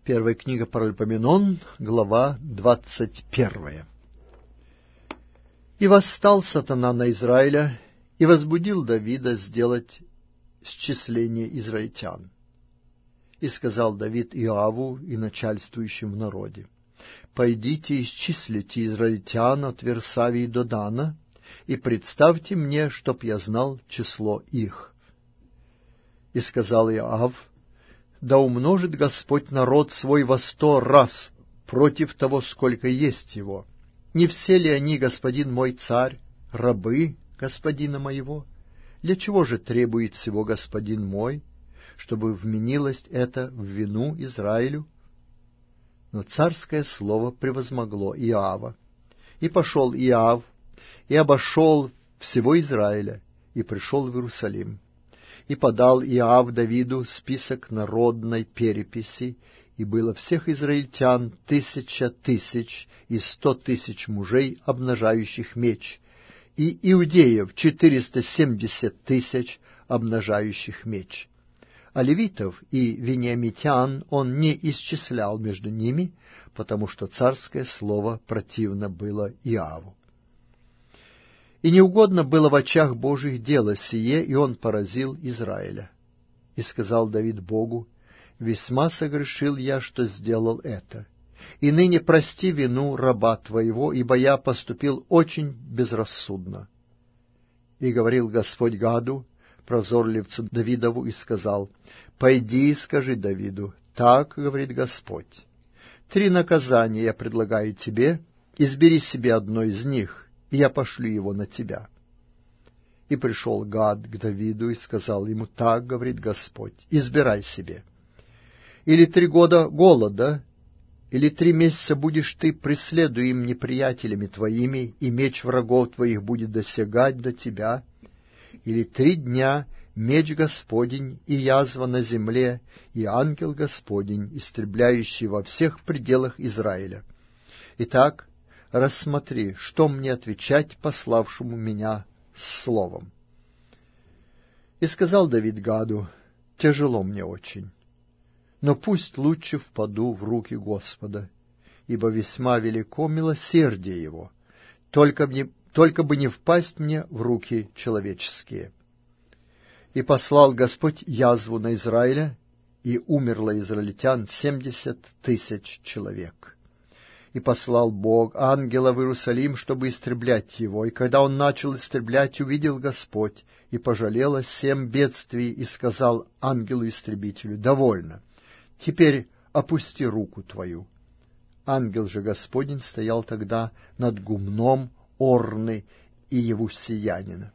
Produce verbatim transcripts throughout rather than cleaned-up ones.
Первая книга Паралипоменон, глава двадцать первая. «И восстал сатана на Израиля, и возбудил Давида сделать счисление израильтян. И сказал Давид Иоаву и начальствующим в народе: пойдите исчислите израильтян от Версавии до Дана, и представьте мне, чтоб я знал число их. И сказал Иоав: да умножит Господь народ свой во сто раз против того, сколько есть его. Не все ли они, господин мой царь, рабы господина моего? Для чего же требует всего господин мой, чтобы вменилось это в вину Израилю? Но царское слово превозмогло Иоава. И пошел Иоав, и обошел всего Израиля, и пришел в Иерусалим. И подал Иоав Давиду список народной переписи, и было всех израильтян тысяча тысяч и сто тысяч мужей, обнажающих меч, и иудеев четыреста семьдесят тысяч, обнажающих меч. А левитов и вениамитян он не исчислял между ними, потому что царское слово противно было Иоаву. И неугодно было в очах Божьих дело сие, и он поразил Израиля. И сказал Давид Богу: весьма согрешил я, что сделал это. И ныне прости вину раба твоего, ибо я поступил очень безрассудно. И говорил Господь Гаду, прозорливцу Давидову, и сказал: пойди и скажи Давиду: так говорит Господь, три наказания я предлагаю тебе, избери себе одно из них, и я пошлю его на тебя. И пришел Гад к Давиду и сказал ему: так говорит Господь, избирай себе. Или три года голода, или три месяца будешь ты преследуем неприятелями твоими, и меч врагов твоих будет досягать до тебя, или три дня меч Господень и язва на земле, и ангел Господень, истребляющий во всех пределах Израиля. Итак, рассмотри, что мне отвечать пославшему меня с словом. И сказал Давид Гаду: тяжело мне очень, но пусть лучше впаду в руки Господа, ибо весьма велико милосердие его, только, мне, только бы не впасть мне в руки человеческие. И послал Господь язву на Израиля, и умерло израильтян семьдесят тысяч человек. И послал Бог ангела в Иерусалим, чтобы истреблять его. И когда он начал истреблять, увидел Господь, и пожалел о сем бедствий, и сказал ангелу-истребителю: довольно, теперь опусти руку твою. Ангел же Господень стоял тогда над гумном Орны и Евусиянина.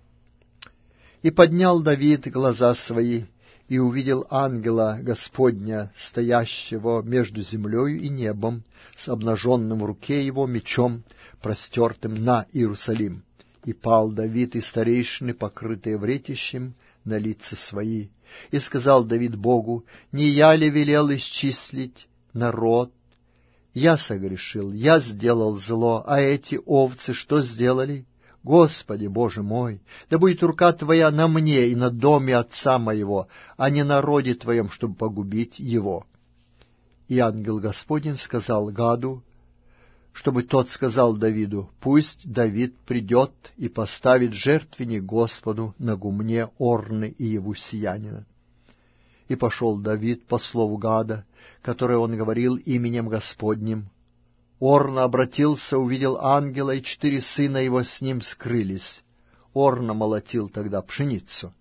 И поднял Давид глаза свои, и увидел ангела Господня, стоящего между землею и небом, с обнаженным в руке его мечом, простертым на Иерусалим. И пал Давид и старейшины, покрытые вретищем, на лица свои. И сказал Давид Богу: не я ли велел исчислить народ? Я согрешил, я сделал зло, а эти овцы что сделали? Господи, Боже мой, да будет рука Твоя на мне и на доме отца моего, а не на роде Твоем, чтобы погубить его. И ангел Господень сказал Гаду, чтобы тот сказал Давиду: пусть Давид придет и поставит жертвенник Господу на гумне Орны и Евусиянина. И пошел Давид по слову Гада, которое он говорил именем Господним. Орна обратился, увидел ангела, и четыре сына его с ним скрылись. Орна молотил тогда пшеницу.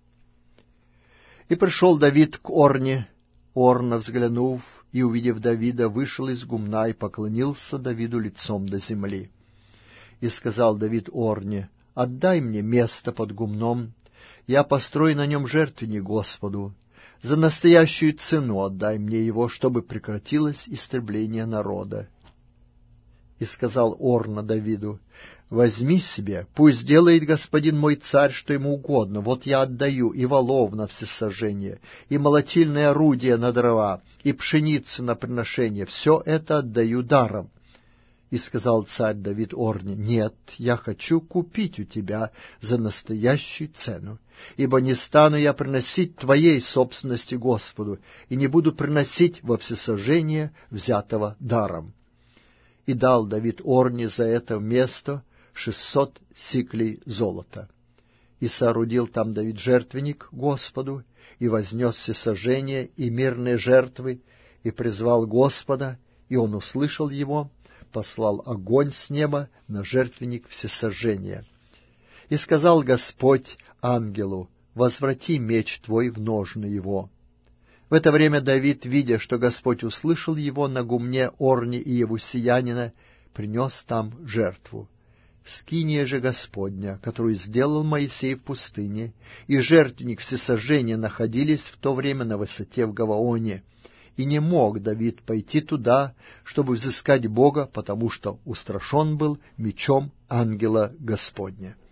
И пришел Давид к Орне. Орна, взглянув и увидев Давида, вышел из гумна и поклонился Давиду лицом до земли. И сказал Давид Орне: отдай мне место под гумном, я построю на нем жертвенник Господу. За настоящую цену отдай мне его, чтобы прекратилось истребление народа. И сказал Орна Давиду: возьми себе, пусть делает господин мой царь, что ему угодно. Вот я отдаю и волов на всесожжение, и молотильное орудие на дрова, и пшеницу на приношение. Все это отдаю даром. И сказал царь Давид Орне: «Нет, я хочу купить у тебя за настоящую цену, ибо не стану я приносить твоей собственности Господу, и не буду приносить во всесожжение взятого даром». И дал Давид Орне за это место шестьсот сиклей золота. И соорудил там Давид жертвенник Господу, и вознес всесожжение и мирные жертвы, и призвал Господа, и он услышал его, послал огонь с неба на жертвенник всесожжения. И сказал Господь ангелу: «Возврати меч твой в ножны его». В это время Давид, видя, что Господь услышал его на гумне Орни и Евусеянина, принес там жертву. Скиния же Господня, которую сделал Моисей в пустыне, и жертвенник всесожжения находились в то время на высоте в Гаваоне. И не мог Давид пойти туда, чтобы взыскать Бога, потому что устрашен был мечом ангела Господня.